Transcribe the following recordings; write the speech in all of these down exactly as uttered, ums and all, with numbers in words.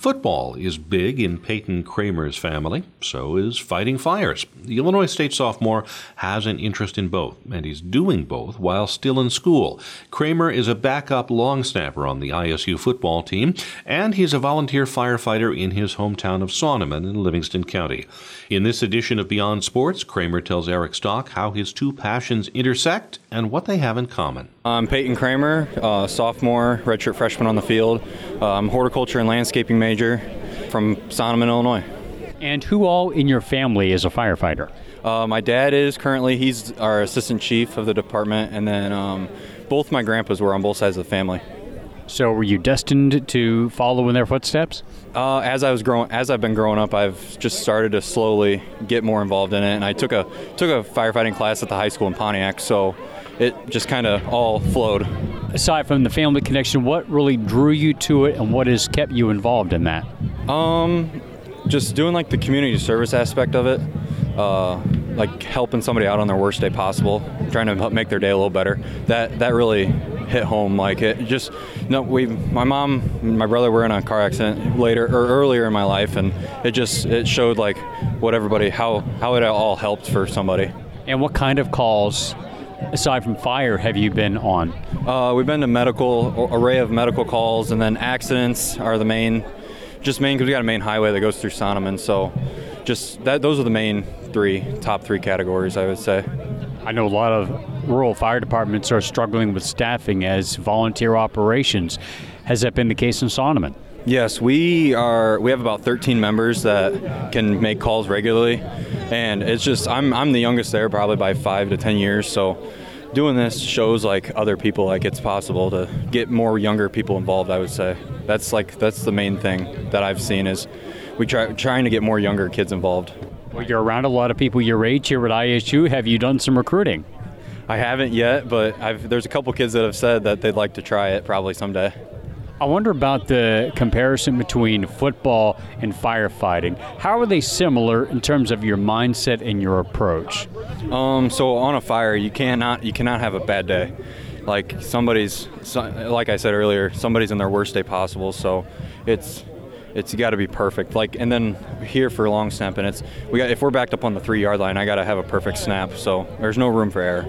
Football is big in Peyton Kramer's family, so is fighting fires. The Illinois State sophomore has an interest in both, and he's doing both while still in school. Kramer is a backup long snapper on the I S U football team, and he's a volunteer firefighter in his hometown of Sonneman in Livingston County. In this edition of Beyond Sports, Kramer tells Eric Stock how his two passions intersect and what they have in common. I'm Peyton Kramer, uh, sophomore, redshirt freshman on the field. Uh, I'm horticulture and landscaping major from Sonneman, Illinois. And who all in your family is a firefighter? Uh, my dad is currently, he's our assistant chief of the department, and then um, both my grandpas were on both sides of the family. So were you destined to follow in their footsteps? Uh, as I was growing, as I've been growing up, I've just started to slowly get more involved in it, and I took a took a firefighting class at the high school in Pontiac, so it just kind of all flowed. Aside from the family connection, what really drew you to it, and what has kept you involved in that? Um, just doing like the community service aspect of it, uh, like helping somebody out on their worst day possible, trying to help make their day a little better. That that really hit home. Like it just, you know, we, my mom, and my brother were in a car accident later or earlier in my life, and it just it showed like what everybody how how it all helped for somebody. And what kind of calls, aside from fire, have you been on? Uh, we've been to medical array of medical calls, and then accidents are the main, just main because we got a main highway that goes through Sonneman. So, just that those are the main three top three categories, I would say. I know a lot of rural fire departments are struggling with staffing as volunteer operations. Has that been the case in Sonneman? Yes, we are. We have about thirteen members that can make calls regularly, and it's just I'm I'm the youngest there, probably by five to ten years. So, doing this shows like other people like it's possible to get more younger people involved. I would say that's like that's the main thing that I've seen is we try trying to get more younger kids involved. Well, you're around a lot of people your age here at I S U. Have you done some recruiting? I haven't yet, but I've, there's a couple kids that have said that they'd like to try it probably someday. I wonder about the comparison between football and firefighting. How are they similar in terms of your mindset and your approach? Um, so on a fire, you cannot you cannot have a bad day. Like somebody's, like I said earlier, somebody's in their worst day possible. So it's it's got to be perfect. Like, and then here for long snap, and it's we got if we're backed up on the three yard line, I got to have a perfect snap. So there's no room for error.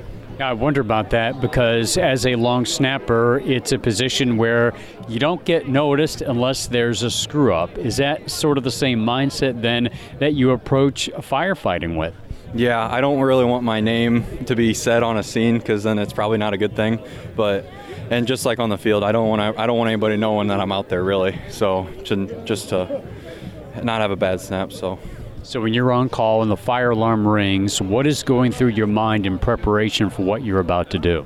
I wonder about that because as a long snapper, it's a position where you don't get noticed unless there's a screw up. Is that sort of the same mindset then that you approach firefighting with? Yeah, I don't really want my name to be said on a scene because then it's probably not a good thing. But and just like on the field, I don't want I don't want anybody knowing that I'm out there really. So just to not have a bad snap. So. So when you're on call and the fire alarm rings, what is going through your mind in preparation for what you're about to do?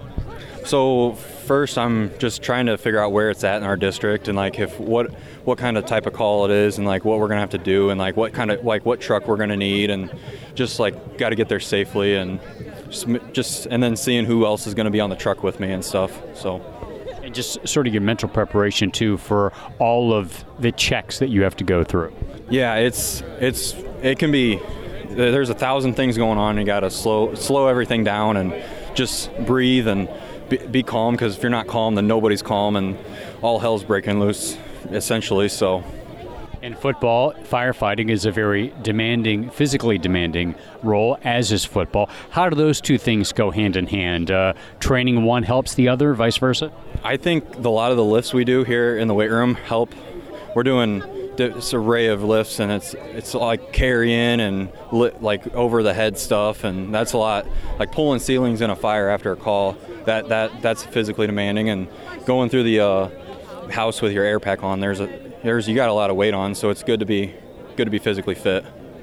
So first, I'm just trying to figure out where it's at in our district and like if what what kind of type of call it is and like what we're gonna have to do and like what kind of like what truck we're gonna need and just like got to get there safely and just, just and then seeing who else is gonna be on the truck with me and stuff. So. And just sort of your mental preparation too for all of the checks that you have to go through. Yeah, it's it's it can be. There's a thousand things going on. You got to slow slow everything down and just breathe and be, be calm. Because if you're not calm, then nobody's calm, and all hell's breaking loose, essentially. So. In football, firefighting is a very demanding, physically demanding role, as is football. How do those two things go hand in hand? Uh, training one helps the other, vice versa? I think the, a lot of the lifts we do here in the weight room help. We're doing this array of lifts, and it's it's like carrying and li- like over the head stuff, and that's a lot. Like pulling ceilings in a fire after a call, that that that's physically demanding, and going through the uh, house with your air pack on, there's a there's you got a lot of weight on, so it's good to be good to be physically fit.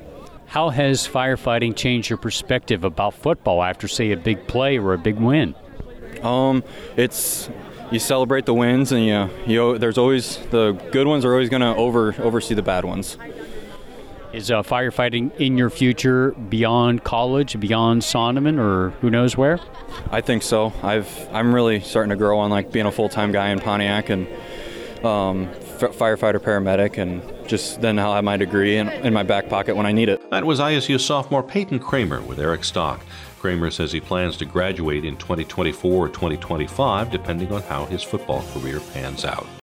How has firefighting changed your perspective about football after, say, a big play or a big win? Um, it's you celebrate the wins, and you you there's always the good ones are always going to over oversee the bad ones. Is uh, firefighting in your future beyond college, beyond Sonneman, or who knows where? I think so. I've I'm really starting to grow on like being a full-time guy in Pontiac and um, f- firefighter paramedic, and just then I'll have my degree in, in my back pocket when I need it. That was I S U sophomore Peyton Kramer with Eric Stock. Kramer says he plans to graduate in twenty twenty-four or twenty twenty-five, depending on how his football career pans out.